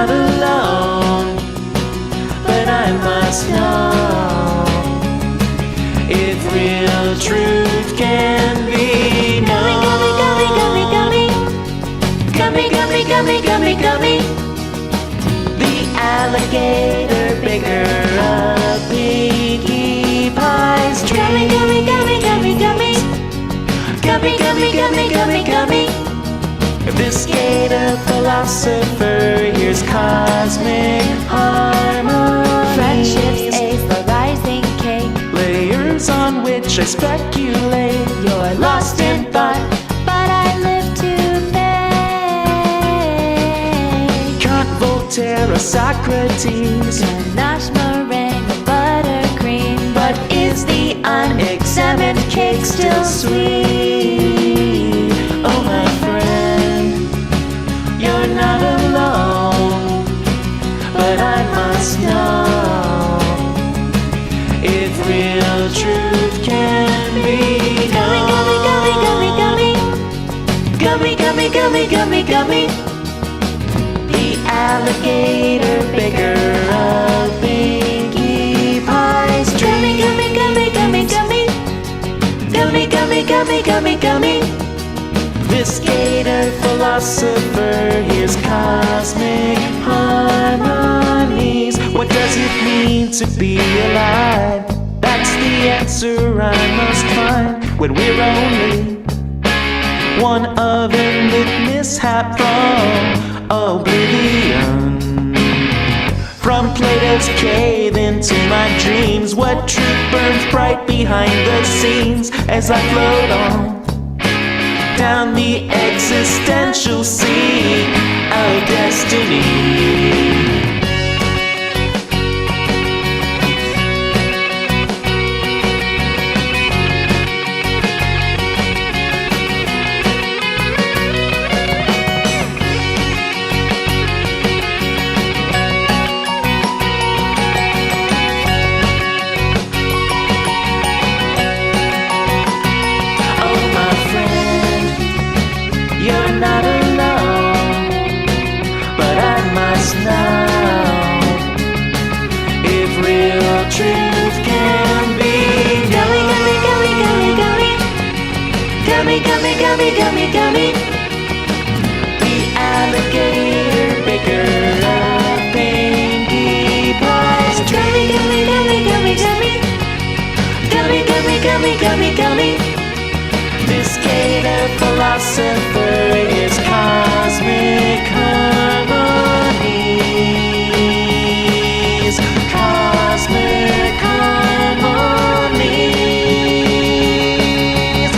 not alone, but I must know if real truth can be known. Gummy, gummy, gummy, gummy, gummy. The alligator bigger of Pinkie Pie's dreams. Gummy, gummy, gummy, gummy, gummy, gummy, gummy, gummy, gummy. This gator philosopher hears cosmic harmony. Friendship's ace, the rising king. Layers on which I speculate. You're lost in thought, But I live to think. Kant, Voltaire, or Socrates. Ganache, meringue, or buttercream. But is the unexamined cake still sweet? Oh, my friend, you're not alone, but I must know if real truth can be known. Gummy, gummy, gummy, gummy, gummy. The alligator bigger of Pinkie Pie's dreams. Gummy, gummy, gummy, gummy, gummy, gummy, gummy, gummy, gummy. This gator philosopher hears cosmic harmonies. What does it mean to be alive? That's the answer I must find when we're only one oven-lit mishap from oblivion. From Plato's cave into my dreams, what truth burns bright behind the scenes as I float on down the existential sea of destiny. You're not alone, but I must know if real truth can be known. Gummy, gummy, gummy, gummy, gummy. The alligator bigger of Pinkie Pie's dreams. Gummy, gummy, gummy, gummy, gummy, gummy, gummy, gummy, gummy. This gator philosopher is cosmic harmonies. Cosmic harmonies.